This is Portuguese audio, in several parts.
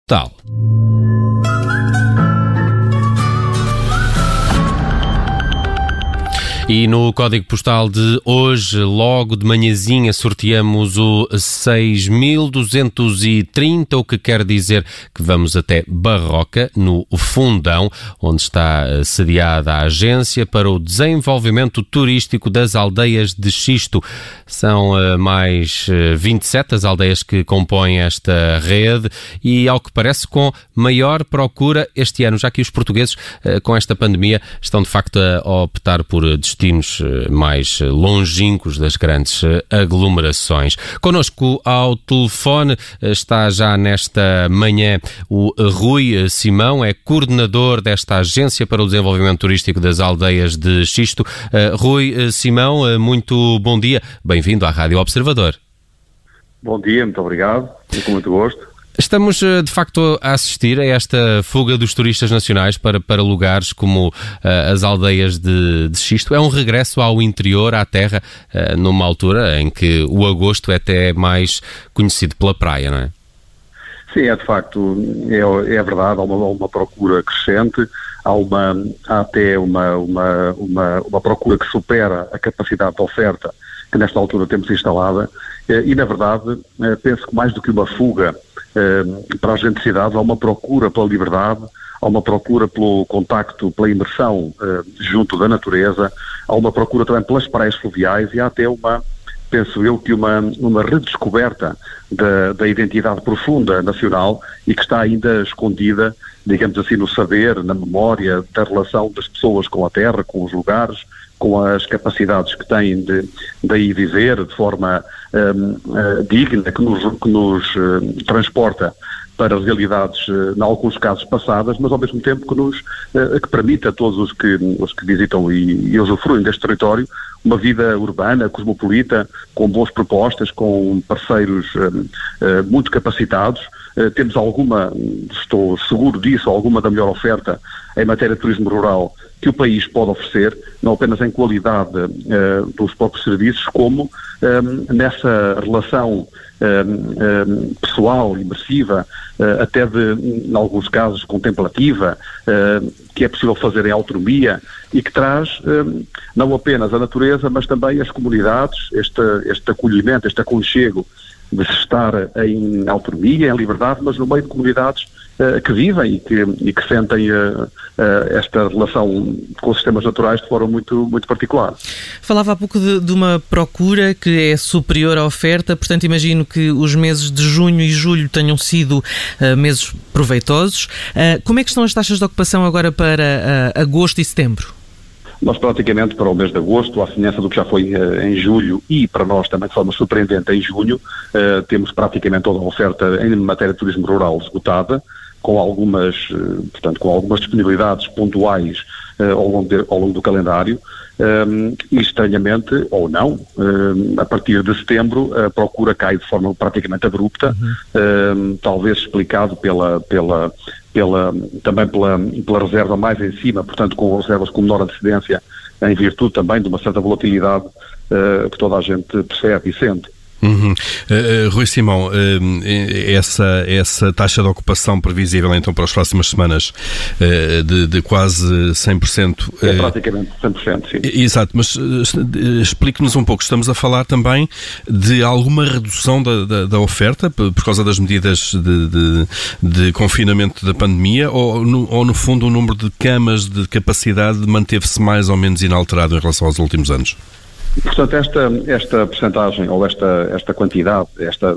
Postal. E no Código Postal de hoje, logo de manhãzinha, sorteamos o 6.230, o que quer dizer que vamos até Barroca, no Fundão, onde está sediada a Agência para o Desenvolvimento Turístico das Aldeias de Xisto. São mais 27 as aldeias que compõem esta rede e, ao que parece, com maior procura este ano, já que os portugueses, com esta pandemia, estão de facto a optar por destinos mais longínquos das grandes aglomerações. Connosco ao telefone está já nesta manhã o Rui Simão, é coordenador desta Agência para o Desenvolvimento Turístico das Aldeias de Xisto. Rui Simão, muito bom dia, bem-vindo à Rádio Observador. Bom dia, muito obrigado, com muito gosto. Estamos, de facto, a assistir a esta fuga dos turistas nacionais para lugares como as aldeias de Xisto. É um regresso ao interior, à terra, numa altura em que o agosto é até mais conhecido pela praia, não é? Sim, de facto, é verdade, há uma procura crescente, há até uma procura que supera a capacidade de oferta que nesta altura temos instalada e, na verdade, penso que mais do que uma fuga para as grandes cidades, há uma procura pela liberdade, há uma procura pelo contacto, pela imersão junto da natureza, há uma procura também pelas praias fluviais e há até penso eu, que uma redescoberta da identidade profunda nacional e que está ainda escondida, digamos assim, no saber, na memória da relação das pessoas com a terra, com os lugares, com as capacidades que têm de aí viver de forma digna, que nos transporta para realidades, em alguns casos, passadas, mas ao mesmo tempo que permite a todos os que visitam e usufruem deste território uma vida urbana, cosmopolita, com boas propostas, com parceiros muito capacitados. Temos estou seguro disso, alguma da melhor oferta em matéria de turismo rural que o país pode oferecer, não apenas em qualidade dos próprios serviços, como nessa relação pessoal, imersiva, até em alguns casos, contemplativa, que é possível fazer em autonomia e que traz não apenas a natureza, mas também as comunidades, este acolhimento, este aconchego de se estar em autonomia, em liberdade, mas no meio de comunidades que vivem e que sentem esta relação com os sistemas naturais de forma muito, muito particular. Falava há pouco de uma procura que é superior à oferta, portanto imagino que os meses de junho e julho tenham sido meses proveitosos. Como é que estão as taxas de ocupação agora para agosto e setembro? Nós praticamente para o mês de agosto, à semelhança do que já foi em julho e para nós também de forma surpreendente em junho, temos praticamente toda a oferta em matéria de turismo rural esgotada, com algumas disponibilidades pontuais ao longo do calendário e estranhamente, ou não, a partir de setembro a procura cai de forma praticamente abrupta, talvez explicado também pela reserva mais em cima, portanto com reservas com menor antecedência, em virtude também de uma certa volatilidade que toda a gente percebe e sente. Rui Simão, essa taxa de ocupação previsível então para as próximas semanas de quase 100%. É praticamente 100%, sim. Exato, mas explique-nos um pouco, estamos a falar também de alguma redução da oferta por causa das medidas de confinamento da pandemia ou no fundo o número de camas de capacidade manteve-se mais ou menos inalterado em relação aos últimos anos? Portanto, esta percentagem ou esta quantidade, esta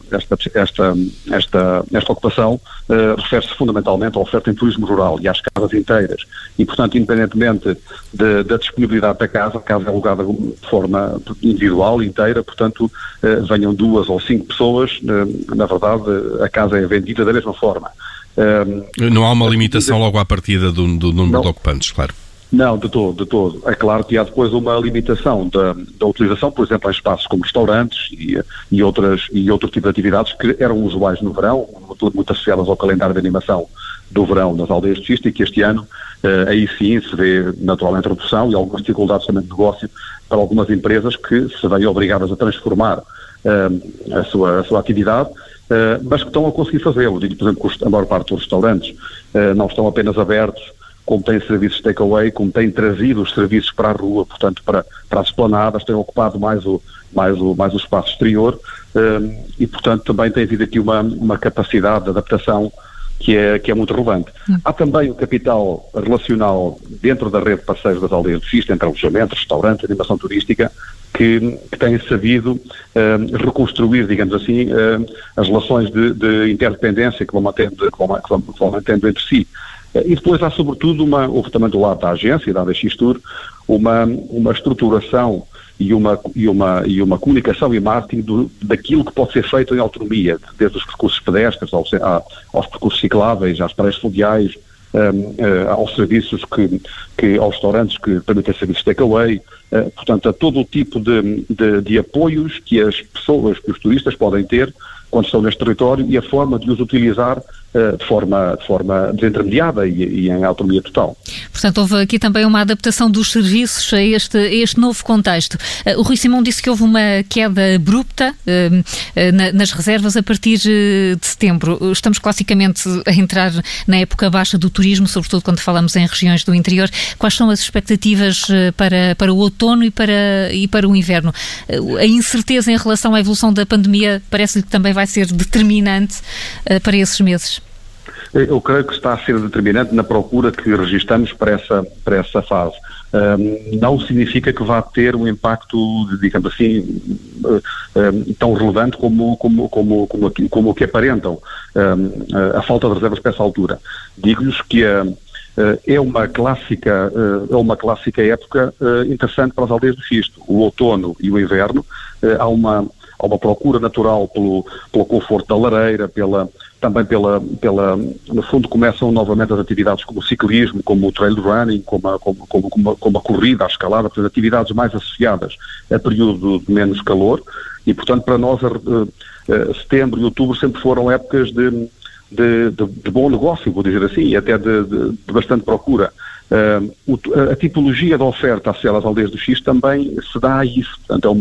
ocupação refere-se fundamentalmente à oferta em turismo rural e às casas inteiras. E, portanto, independentemente da disponibilidade da casa, a casa é alugada de forma individual, inteira, portanto, venham 2 ou 5 pessoas, na verdade, a casa é vendida da mesma forma. Não há uma limitação logo à partida do número de ocupantes, claro. Não, de todo. É claro que há depois uma limitação da utilização, por exemplo, em espaços como restaurantes e outro tipo de atividades que eram usuais no verão, muito associadas ao calendário de animação do verão nas aldeias de Xisto, e que este ano aí sim se vê naturalmente redução e algumas dificuldades também de negócio para algumas empresas que se veem obrigadas a transformar a sua atividade mas que estão a conseguir fazê-lo. Digo, por exemplo, que a maior parte dos restaurantes não estão apenas abertos, como têm serviços de takeaway, como têm trazido os serviços para a rua, portanto, para as esplanadas, têm ocupado mais o espaço exterior, e, portanto, também tem havido aqui uma capacidade de adaptação que é muito relevante. Há também o capital relacional dentro da rede de parceiros das aldeias do Xisto, entre alojamento, restaurante, animação turística, que tem sabido reconstruir, digamos assim, as relações de interdependência que vão mantendo entre si. E depois há, sobretudo, houve também do lado da agência, da ADX-Tour, uma estruturação e uma comunicação e marketing daquilo que pode ser feito em autonomia, desde os percursos pedestres aos percursos cicláveis, às praias fluviais, aos serviços aos restaurantes que permitem serviços de takeaway, portanto, a todo o tipo de apoios que as pessoas, que os turistas podem ter quando estão neste território e a forma de os utilizar de forma desintermediada e em autonomia total. Portanto, houve aqui também uma adaptação dos serviços a este novo contexto. O Rui Simão disse que houve uma queda abrupta nas reservas a partir de setembro. Estamos classicamente a entrar na época baixa do turismo, sobretudo quando falamos em regiões do interior. Quais são as expectativas para o outono e para o inverno? A incerteza em relação à evolução da pandemia parece-lhe que também vai ser determinante para esses meses? Eu creio que está a ser determinante na procura que registramos para essa fase. Não significa que vá ter um impacto, digamos assim, tão relevante como o que aparentam a falta de reservas para essa altura. Digo-lhes que é uma clássica época interessante para as aldeias do Xisto. O outono e o inverno, há uma procura natural pelo conforto da lareira, também no fundo começam novamente as atividades como o ciclismo, como o trail running, como a corrida, a escalada, portanto, atividades mais associadas a período de menos calor, e portanto para nós setembro e outubro sempre foram épocas de bom negócio, vou dizer assim, e até de bastante procura. A tipologia da oferta associada às aldeias do Xisto também se dá a isso. Portanto,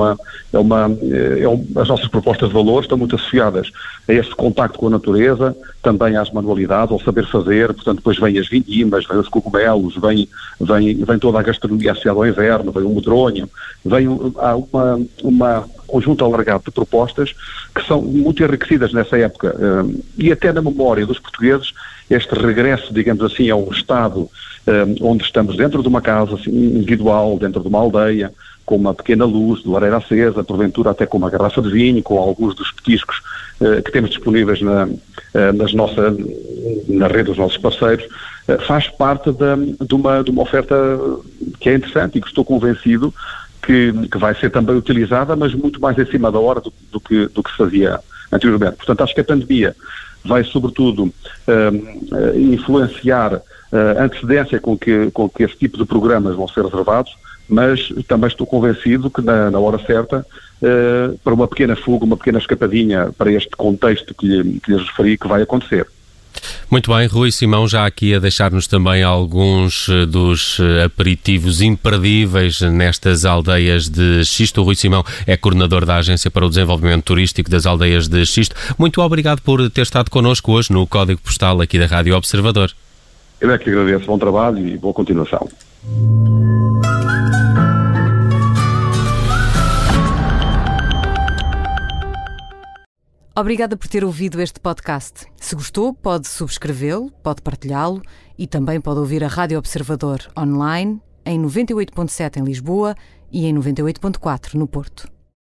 as nossas propostas de valor estão muito associadas a esse contacto com a natureza, também às manualidades, ao saber fazer. Portanto, depois vêm as vindimas, vêm os cogumelos, vem toda a gastronomia associada ao inverno, vem o medronho, há uma conjunto alargado de propostas que são muito enriquecidas nessa época. E até na memória dos portugueses, este regresso, digamos assim, a um estado onde estamos dentro de uma casa assim, individual, dentro de uma aldeia, com uma pequena luz de lareira acesa, porventura até com uma garrafa de vinho, com alguns dos petiscos que temos disponíveis na rede dos nossos parceiros, faz parte de uma oferta que é interessante e que estou convencido que vai ser também utilizada, mas muito mais em cima da hora do que se fazia anteriormente. Portanto, acho que a pandemia vai, sobretudo, influenciar a antecedência com que esse tipo de programas vão ser reservados, mas também estou convencido que na hora certa, para uma pequena fuga, uma pequena escapadinha para este contexto que lhes referi, que vai acontecer. Muito bem, Rui Simão, já aqui a deixar-nos também alguns dos aperitivos imperdíveis nestas aldeias de Xisto. O Rui Simão é coordenador da Agência para o Desenvolvimento Turístico das Aldeias de Xisto. Muito obrigado por ter estado connosco hoje no Código Postal aqui da Rádio Observador. Eu é que agradeço. Bom trabalho e boa continuação. Obrigada por ter ouvido este podcast. Se gostou, pode subscrevê-lo, pode partilhá-lo e também pode ouvir a Rádio Observador online em 98.7 em Lisboa e em 98.4 no Porto.